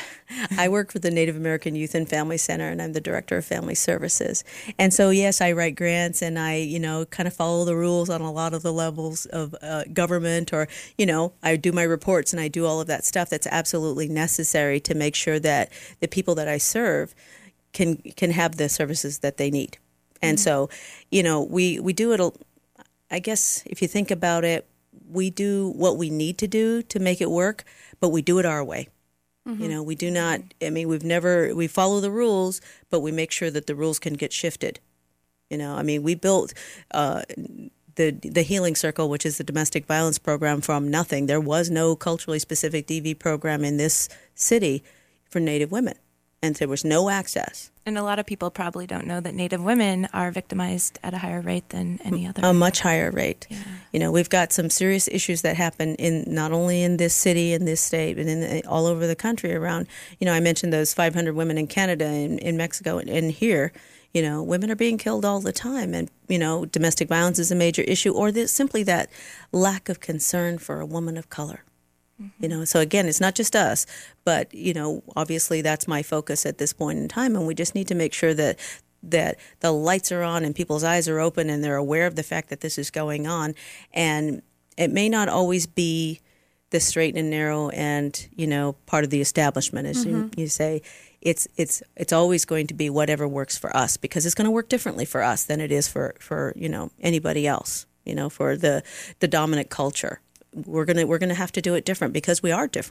I work for the Native American Youth and Family Center, and I'm the director of family services. And so yes, I write grants, and I you know kind of follow the rules on a lot of the levels of uh, government, or you know I do my reports and I do all of that stuff that's absolutely necessary to make sure that the people that I serve can can have the services that they need. And mm-hmm. so, you know, we, we do it, I guess, if you think about it, we do what we need to do to make it work, but we do it our way. Mm-hmm. You know, we do not, I mean, we've never, we follow the rules, but we make sure that the rules can get shifted. You know, I mean, we built uh, the the Healing Circle, which is the domestic violence program, from nothing. There was no culturally specific D V program in this city for Native women, and there was no access. And a lot of people probably don't know that Native women are victimized at a higher rate than any other. A much higher rate. Yeah. You know, we've got some serious issues that happen in not only in this city, in this state, but in the, all over the country around. You know, I mentioned those five hundred women in Canada, in, in Mexico, and, and here. You know, women are being killed all the time, and you know, domestic violence is a major issue, or there's simply that lack of concern for a woman of color. You know, so again, it's not just us, but, you know, obviously that's my focus at this point in time. And we just need to make sure that that the lights are on and people's eyes are open and they're aware of the fact that this is going on. And it may not always be the straight and narrow and, you know, part of the establishment, as mm-hmm. you, you say. It's it's it's always going to be whatever works for us, because it's going to work differently for us than it is for, for you know, anybody else, you know, for the, the dominant culture. We're gonna we're gonna have to do it different because we are different.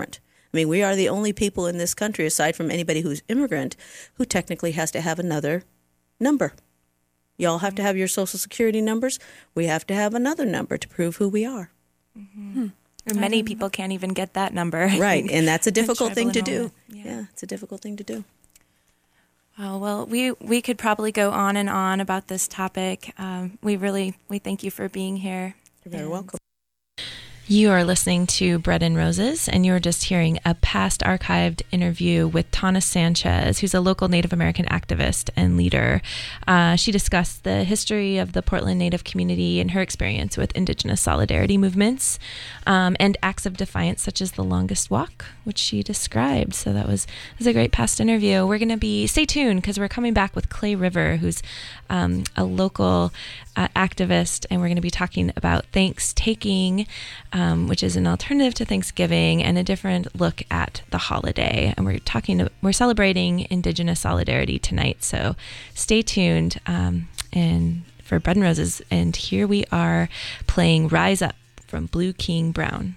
I mean, we are the only people in this country, aside from anybody who's immigrant, who technically has to have another number. Y'all have to have your Social Security numbers. We have to have another number to prove who we are. Mm-hmm. Hmm. Or many people can't even get that number. Right, and that's a difficult thing to do. Yeah. yeah, it's a difficult thing to do. Oh, well, we, we could probably go on and on about this topic. Um, we really, we thank you for being here. You're very welcome. You are listening to Bread and Roses, and you are just hearing a past archived interview with Tana Sanchez, who's a local Native American activist and leader. Uh, she discussed the history of the Portland Native community and her experience with Indigenous solidarity movements um, and acts of defiance such as the Longest Walk, which she described. So that was, was a great past interview. We're going to be, stay tuned, because we're coming back with Clay River, who's um, a local uh, activist, and we're going to be talking about Thanks-taking, Um, which is an alternative to Thanksgiving and a different look at the holiday. And we're talking, we're celebrating Indigenous solidarity tonight. So stay tuned um, and for Bread and Roses. And here we are playing Rise Up from Blue King Brown.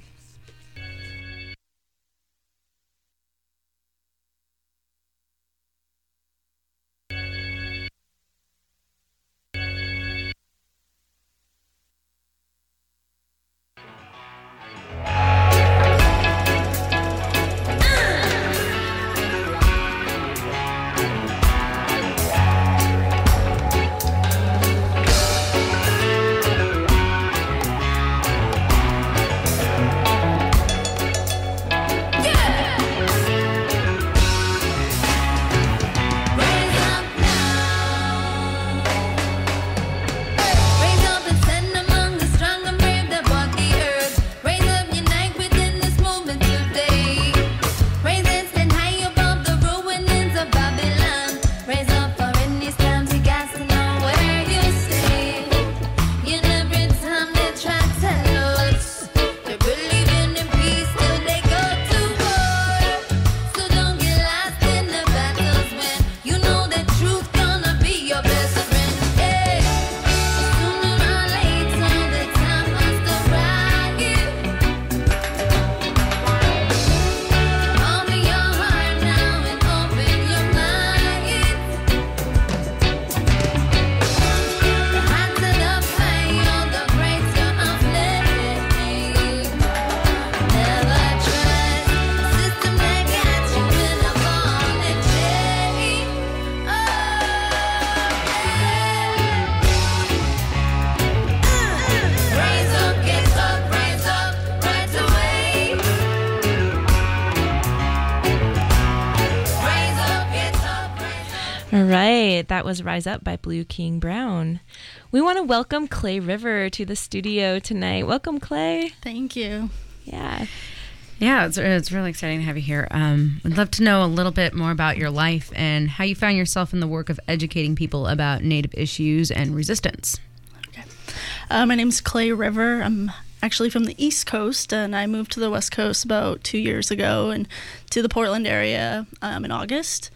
All right, that was Rise Up by Blue King Brown. We want to welcome Clay River to the studio tonight. Welcome, Clay. Thank you. Yeah. Yeah, it's, it's really exciting to have you here. Um, I'd love to know a little bit more about your life and how you found yourself in the work of educating people about Native issues and resistance. Okay. Uh, my name's Clay River. I'm actually from the East Coast, and I moved to the West Coast about two years ago and to the Portland area um, in August.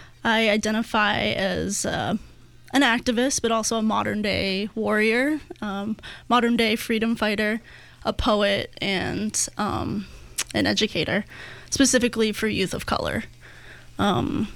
I identify as uh, an activist, but also a modern-day warrior, um, modern-day freedom fighter, a poet, and um, an educator, specifically for youth of color. Um,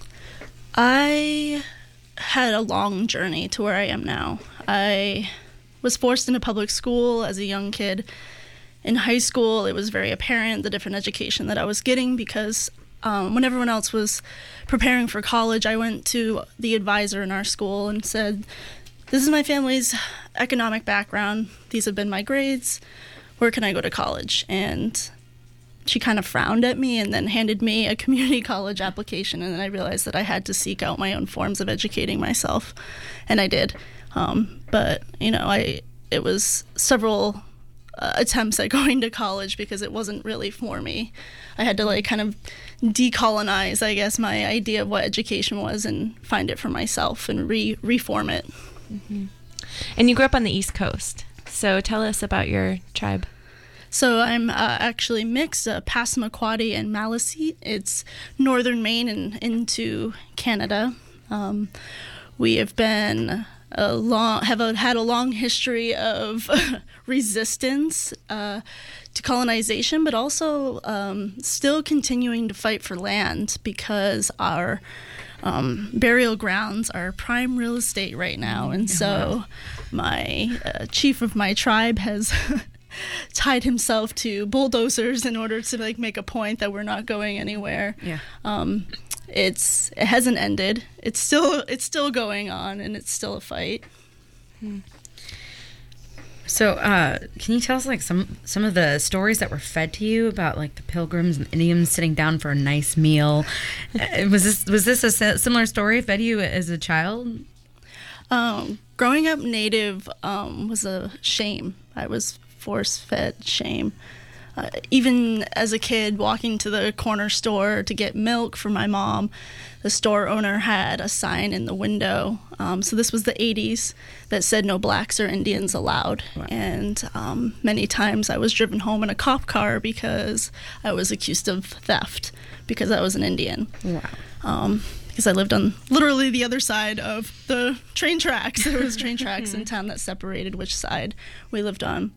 I had a long journey to where I am now. I was forced into public school as a young kid. In high school, it was very apparent the different education that I was getting because Um, when everyone else was preparing for college, I went to the advisor in our school and said, this is my family's economic background. These have been my grades. Where can I go to college? And she kind of frowned at me and then handed me a community college application. And then I realized that I had to seek out my own forms of educating myself. And I did. Um, but, you know, I it was several uh, attempts at going to college because it wasn't really for me. I had to like kind of decolonize, I guess, my idea of what education was and find it for myself and re reform it. Mm-hmm. And you grew up on the East Coast. So tell us about your tribe. So I'm uh, actually mixed, uh, Passamaquoddy and Maliseet. It's northern Maine and into Canada. Um, we have been a long have a, had a long history of resistance uh, to colonization, but also um, still continuing to fight for land because our um, burial grounds are prime real estate right now. And so my uh, chief of my tribe has tied himself to bulldozers in order to like make a point that we're not going anywhere. Yeah. Um, it's it hasn't ended. It's still it's still going on, and it's still a fight. Hmm. So, uh, can you tell us like some some of the stories that were fed to you about like the Pilgrims and Indians sitting down for a nice meal? Uh, was this was this a similar story fed you as a child? Um, growing up Native um, was a shame. I was force-fed shame. Uh, even as a kid, walking to the corner store to get milk for my mom, the store owner had a sign in the window. Um, so this was the eighties that said no blacks or Indians allowed. Wow. And um, many times I was driven home in a cop car because I was accused of theft because I was an Indian. Wow. Um, because I lived on literally the other side of the train tracks. There was train tracks in town that separated which side we lived on.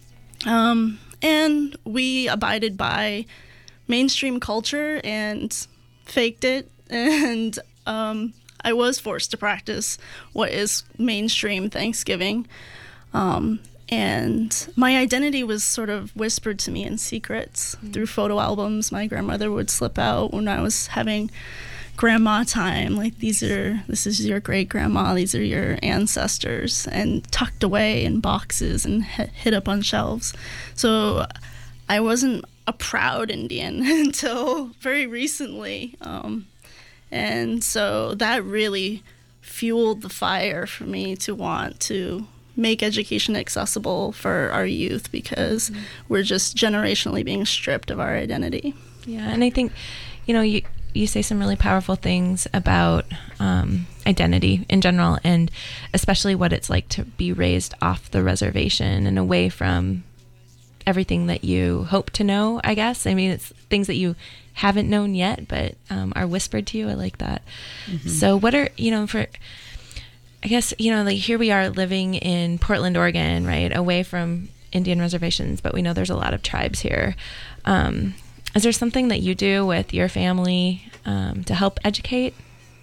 Um, and we abided by mainstream culture and faked it. And um, I was forced to practice what is mainstream Thanksgiving. Um, and my identity was sort of whispered to me in secrets mm-hmm. through photo albums. My grandmother would slip out when I was having grandma time, like these are this is your great grandma, these are your ancestors, and tucked away in boxes and hid up on shelves. So I wasn't a proud Indian until very recently, um, and so that really fueled the fire for me to want to make education accessible for our youth, because mm-hmm. we're just generationally being stripped of our identity. Yeah, and I think, you know, you you say some really powerful things about um, identity in general, and especially what it's like to be raised off the reservation and away from everything that you hope to know, I guess. I mean, it's things that you haven't known yet, but um, are whispered to you. I like that. Mm-hmm. So what are, you know, for, I guess, you know, like here we are living in Portland, Oregon, right, away from Indian reservations, but we know there's a lot of tribes here. Um, Is there something that you do with your family um, to help educate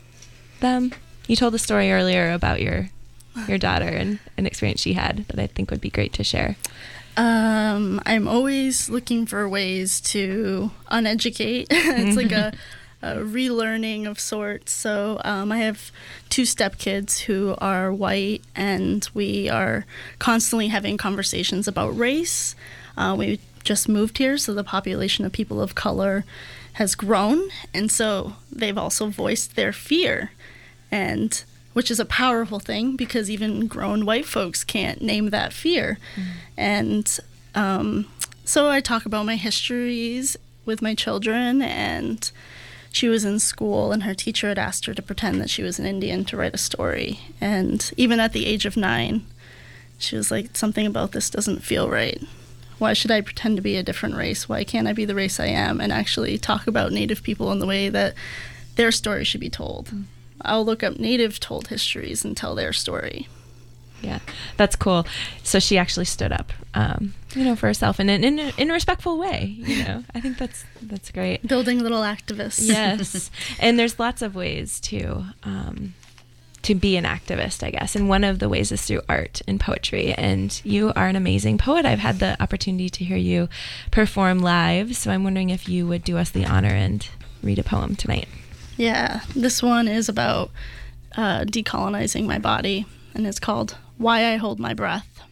them? You told a story earlier about your your daughter and an experience she had that I think would be great to share. Um, I'm always looking for ways to uneducate. It's like a, a relearning of sorts. So um, I have two stepkids who are white, and we are constantly having conversations about race. Uh, we just moved here, so the population of people of color has grown, and so they've also voiced their fear, and which is a powerful thing, because even grown white folks can't name that fear. Mm-hmm. And um, so I talk about my histories with my children, and she was in school and her teacher had asked her to pretend that she was an Indian to write a story, and even at the age of nine she was like, something about this doesn't feel right. Why should I pretend to be a different race? Why can't I be the race I am and actually talk about Native people in the way that their story should be told? Mm. I'll look up Native told histories and tell their story. Yeah, that's cool. So she actually stood up, um, you know, for herself in an in, a, in a respectful way. You know, I think that's that's great. Building little activists. Yes, and there's lots of ways to um, to be an activist, I guess. And one of the ways is through art and poetry. And you are an amazing poet. I've had the opportunity to hear you perform live. So I'm wondering if you would do us the honor and read a poem tonight. Yeah, this one is about uh, decolonizing my body, and it's called Why I Hold My Breath.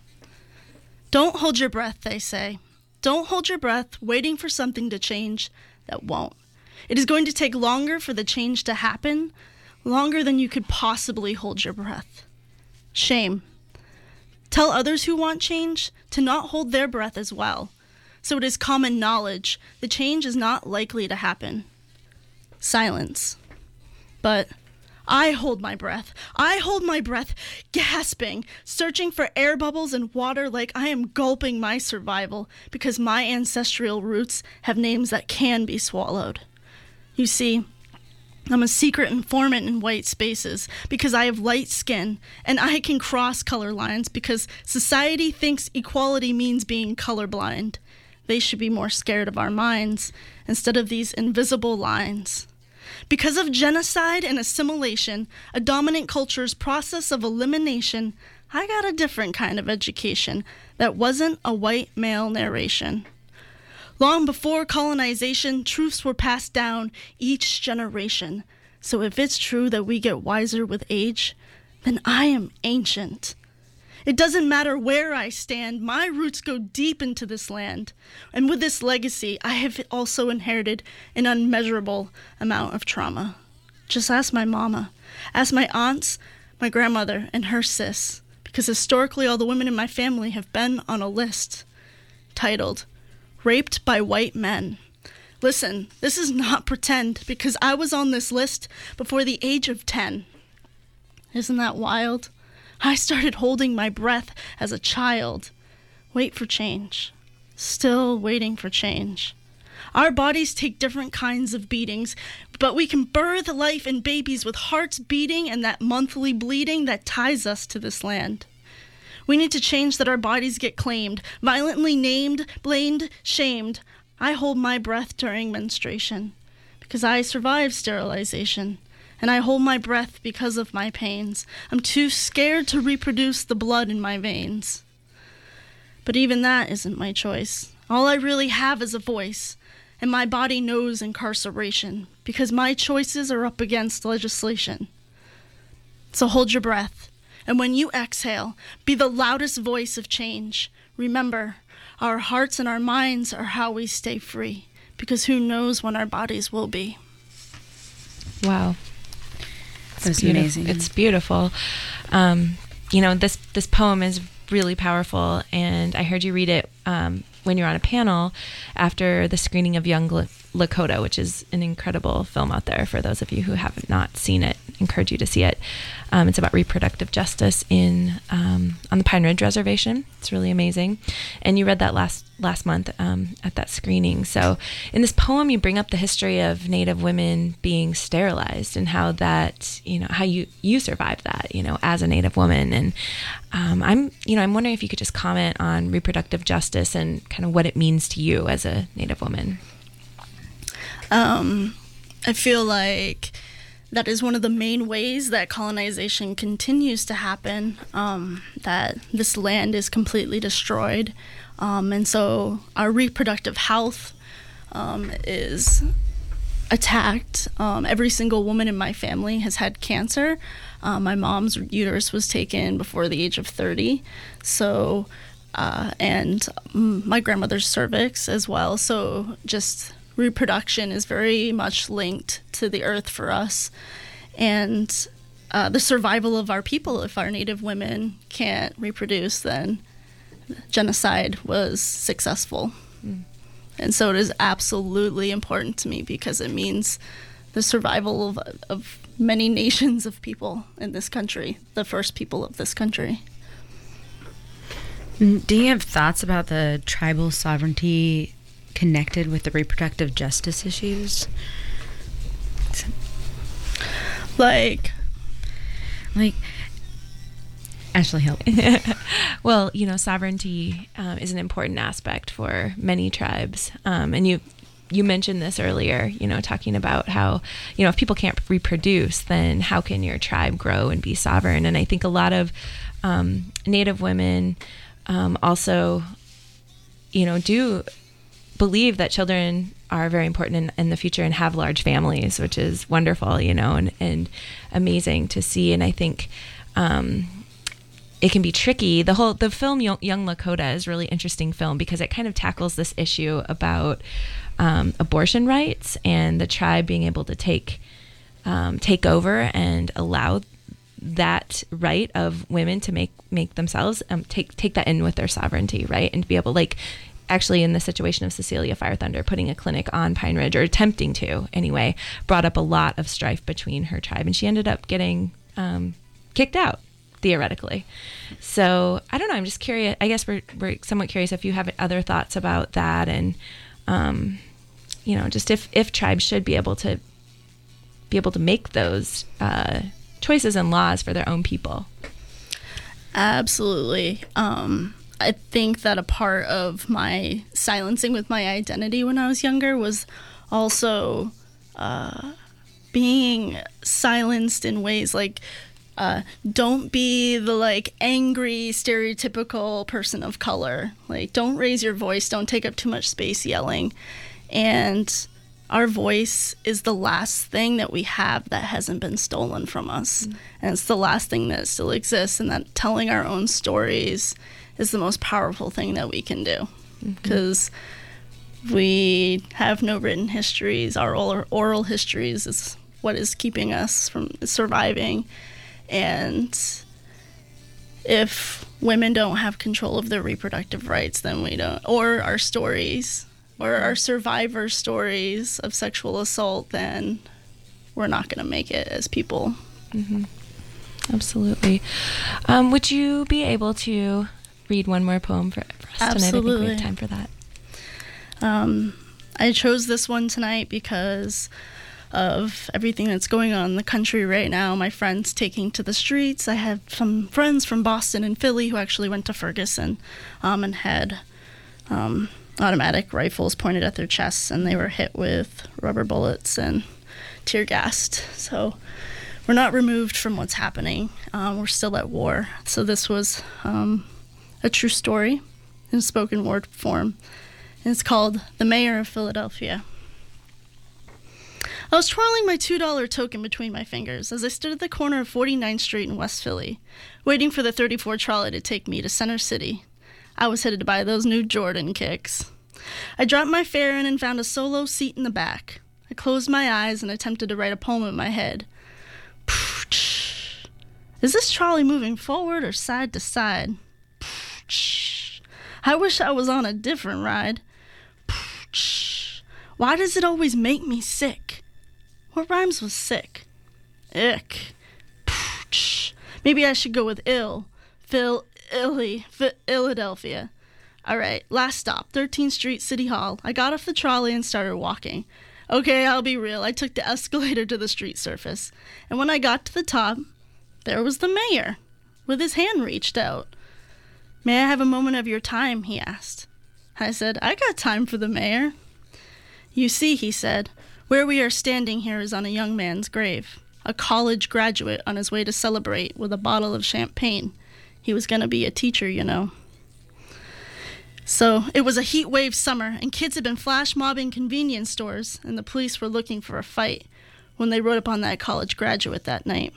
Don't hold your breath, they say. Don't hold your breath waiting for something to change that won't. It is going to take longer for the change to happen, longer than you could possibly hold your breath. Shame. Tell others who want change to not hold their breath as well, so it is common knowledge the change is not likely to happen. Silence. But I hold my breath. I hold my breath, gasping, searching for air bubbles and water like I am gulping my survival, because my ancestral roots have names that can be swallowed. You see, I'm a secret informant in white spaces because I have light skin, and I can cross color lines because society thinks equality means being colorblind. They should be more scared of our minds instead of these invisible lines. Because of genocide and assimilation, a dominant culture's process of elimination, I got a different kind of education that wasn't a white male narration. Long before colonization, truths were passed down each generation. So if it's true that we get wiser with age, then I am ancient. It doesn't matter where I stand, my roots go deep into this land. And with this legacy, I have also inherited an unmeasurable amount of trauma. Just ask my mama, ask my aunts, my grandmother, and her sis, because historically all the women in my family have been on a list titled, Raped by White Men. Listen, this is not pretend, because I was on this list before the age of ten. Isn't that wild? I started holding my breath as a child. Wait for change. Still waiting for change. Our bodies take different kinds of beatings, but we can birth life in babies with hearts beating and that monthly bleeding that ties us to this land. We need to change that our bodies get claimed, violently named, blamed, shamed. I hold my breath during menstruation because I survived sterilization. And I hold my breath because of my pains. I'm too scared to reproduce the blood in my veins. But even that isn't my choice. All I really have is a voice, and my body knows incarceration, because my choices are up against legislation. So hold your breath, and when you exhale, be the loudest voice of change. Remember, our hearts and our minds are how we stay free, because who knows when our bodies will be. Wow. That's beautiful. amazing. It's beautiful. Um, you know, this this poem is really powerful, and I heard you read it um, when you were on a panel after the screening of Young Lakota, which is an incredible film out there for those of you who have not seen it. I encourage you to see it. Um, it's about reproductive justice in um, on the Pine Ridge Reservation. It's really amazing, and you read that last last month um, at that screening. So, in this poem, you bring up the history of Native women being sterilized and how that you know how you you survived that you know as a Native woman. And um, I'm you know I'm wondering if you could just comment on reproductive justice and kind of what it means to you as a Native woman. Um, I feel like that is one of the main ways that colonization continues to happen, um, that this land is completely destroyed. Um, and so our reproductive health um, is attacked. Um, every single woman in my family has had cancer. Uh, my mom's uterus was taken before the age of thirty. So, uh, and my grandmother's cervix as well. So just reproduction is very much linked to the earth for us, and uh, the survival of our people. If our Native women can't reproduce, then genocide was successful. Mm. And so it is absolutely important to me because it means the survival of, of many nations of people in this country, the first people of this country. Do you have thoughts about the tribal sovereignty connected with the reproductive justice issues? Like, like, Ashley, help. Well, you know, sovereignty um, is an important aspect for many tribes. Um, and you you mentioned this earlier, you know, talking about how, you know, if people can't reproduce, then how can your tribe grow and be sovereign? And I think a lot of um, Native women um, also, you know, do believe that children are very important in, in the future and have large families, which is wonderful, you know, and, and amazing to see. And I think um, it can be tricky. The whole the film Young, Young Lakota is a really interesting film because it kind of tackles this issue about um, abortion rights and the tribe being able to take um, take over and allow that right of women to make make themselves um, take take that in with their sovereignty, right, and to be able, like, actually in the situation of Cecilia Fire Thunder, putting a clinic on Pine Ridge, or attempting to anyway, brought up a lot of strife between her tribe, and she ended up getting um, kicked out, theoretically. So I don't know, I'm just curious. I guess we're, we're somewhat curious if you have other thoughts about that, and um, you know, just if, if tribes should be able to be able to make those uh, choices and laws for their own people. Absolutely. Um, I think that a part of my silencing with my identity when I was younger was also uh, being silenced in ways like, uh, don't be the like angry, stereotypical person of color. Like, don't raise your voice, don't take up too much space yelling. And our voice is the last thing that we have that hasn't been stolen from us. Mm-hmm. And it's the last thing that still exists, and that telling our own stories is the most powerful thing that we can do. Because mm-hmm. we have no written histories. Our oral, oral histories is what is keeping us from surviving. And if women don't have control of their reproductive rights, then we don't, or our stories, or our survivor stories of sexual assault, then we're not going to make it as people. Mm-hmm. Absolutely. Um, would you be able to read one more poem for, for us Absolutely. tonight? I think we have time for that. Um, I chose this one tonight because of everything that's going on in the country right now. My friends taking to the streets. I had some friends from Boston and Philly who actually went to Ferguson um, and had um, automatic rifles pointed at their chests, and they were hit with rubber bullets and tear gassed. So we're not removed from what's happening. Um, we're still at war. So this was um, a true story in spoken word form. And it's called The Mayor of Philadelphia. I was twirling my two dollar token between my fingers as I stood at the corner of forty-ninth Street in West Philly, waiting for the thirty-four trolley to take me to Center City. I was headed to buy those new Jordan kicks. I dropped my fare in and found a solo seat in the back. I closed my eyes and attempted to write a poem in my head. Is this trolley moving forward or side to side? I wish I was on a different ride. Why does it always make me sick? What rhymes with sick? Ick. Maybe I should go with ill. Phil, illy, Philadelphia. All right, last stop, thirteenth Street, City Hall. I got off the trolley and started walking. Okay, I'll be real. I took the escalator to the street surface. And when I got to the top, there was the mayor, with his hand reached out. May I have a moment of your time, he asked. I said, I got time for the mayor. You see, he said, where we are standing here is on a young man's grave, a college graduate on his way to celebrate with a bottle of champagne. He was going to be a teacher, you know. So it was a heat wave summer, and kids had been flash mobbing convenience stores, and the police were looking for a fight when they rode up on that college graduate that night.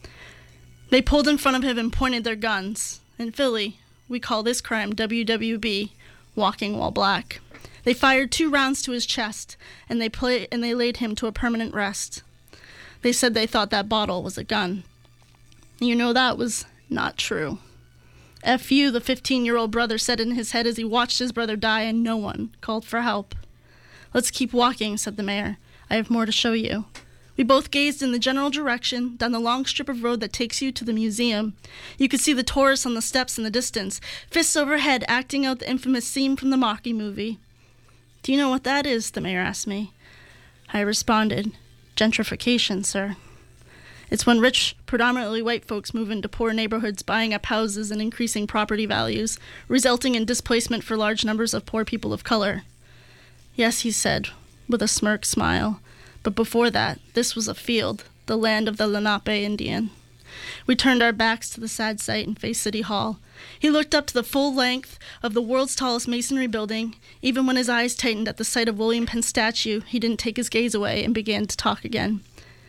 They pulled in front of him and pointed their guns. In Philly, we call this crime W W B, walking while black. They fired two rounds to his chest, and they play, and they laid him to a permanent rest. They said they thought that bottle was a gun. You know, that was not true. F you, the fifteen-year-old brother said in his head as he watched his brother die, and no one called for help. Let's keep walking, said the mayor. I have more to show you. We both gazed in the general direction, down the long strip of road that takes you to the museum. You could see the tourists on the steps in the distance, fists overhead, acting out the infamous scene from the Mocky movie. Do you know what that is? The mayor asked me. I responded, gentrification, sir. It's when rich, predominantly white folks move into poor neighborhoods, buying up houses and increasing property values, resulting in displacement for large numbers of poor people of color. Yes, he said, with a smirk smile. But before that, this was a field, the land of the Lenape Indian. We turned our backs to the sad sight and faced City Hall. He looked up to the full length of the world's tallest masonry building. Even when his eyes tightened at the sight of William Penn's statue, he didn't take his gaze away and began to talk again.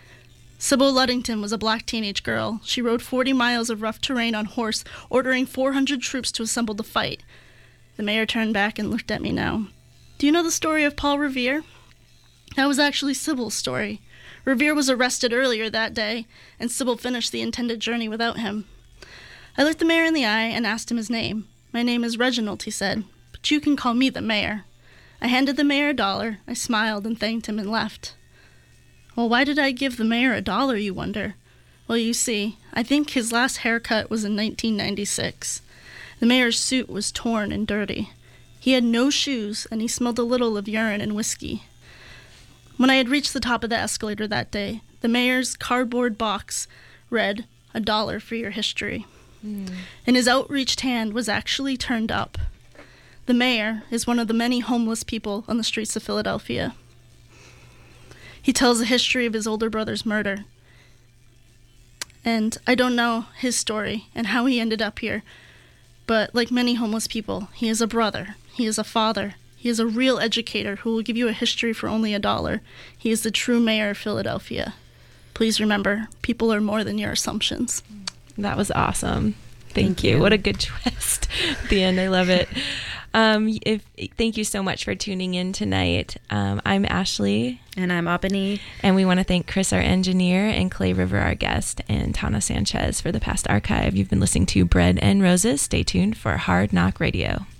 Sybil Luddington was a black teenage girl. She rode forty miles of rough terrain on horse, ordering four hundred troops to assemble to fight. The mayor turned back and looked at me now. Do you know the story of Paul Revere? That was actually Sybil's story. Revere was arrested earlier that day, and Sybil finished the intended journey without him. I looked the mayor in the eye and asked him his name. My name is Reginald, he said, but you can call me the mayor. I handed the mayor a dollar. I smiled and thanked him and left. Well, why did I give the mayor a dollar, you wonder? Well, you see, I think his last haircut was in nineteen ninety-six. The mayor's suit was torn and dirty. He had no shoes, and he smelled a little of urine and whiskey. When I had reached the top of the escalator that day, the The mayor's cardboard box read, "A dollar for your history." Mm. And his outreached hand was actually turned up. The mayor is one of the many homeless people on the streets of Philadelphia. He tells the history of his older brother's murder. And I don't know his story and how he ended up here, but like many homeless people, he is a brother, he is a father, he is a real educator who will give you a history for only a dollar. He is the true mayor of Philadelphia. Please remember, people are more than your assumptions. That was awesome. Thank, Thank you. you. What a good twist at the end. I love it. Um, if thank you so much for tuning in tonight. Um, I'm Ashley. And I'm Opany. And we want to thank Chris, our engineer, and Clay River, our guest, and Tana Sanchez for the past archive. You've been listening to Bread and Roses. Stay tuned for Hard Knock Radio.